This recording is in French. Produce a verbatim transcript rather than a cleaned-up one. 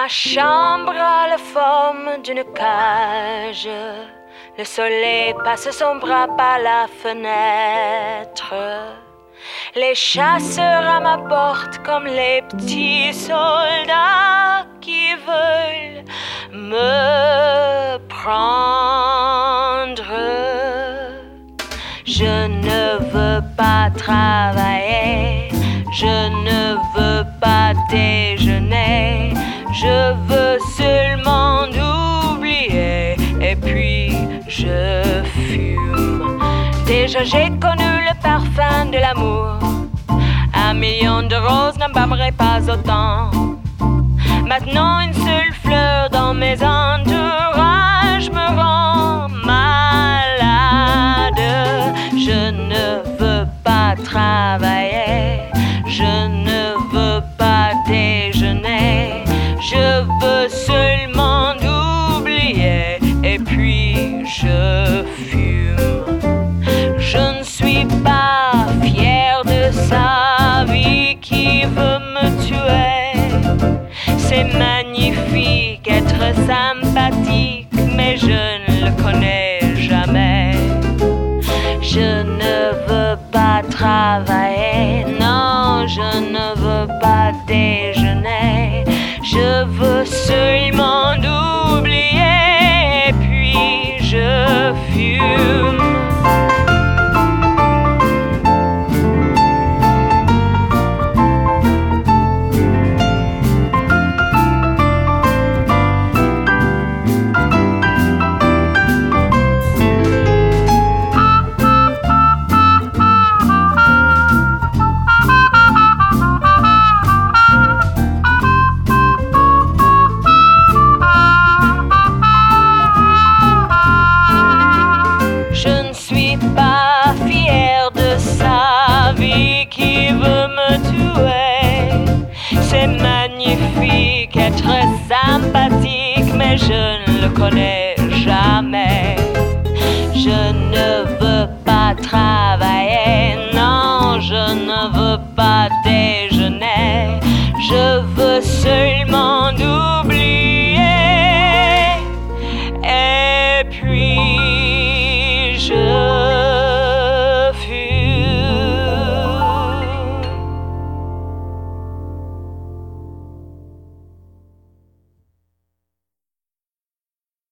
Ma chambre a la forme d'une cage. Le soleil passe son bras par la fenêtre. Les chasseurs à ma porte comme les petits soldats qui veulent me prendre. Je ne veux pas travailler, je ne veux pas déjeuner, je veux seulement oublier et puis je fume. Déjà j'ai connu le parfum de l'amour, un million de roses n'embaumerait pas autant. Maintenant une seule fleur dans mes entourages me rend malade. Je ne veux pas travailler, je ne veux pas déjeuner, je veux seulement oublier et puis je fume. Je ne suis pas fière de sa vie qui veut me tuer. C'est magnifique être sympathique, mais je ne le connais jamais. Je ne veux pas travailler, non, je ne veux pas déjeuner. Je veux seulement oublier, et puis je fume. C'est magnifique être sympathique, mais je ne le connais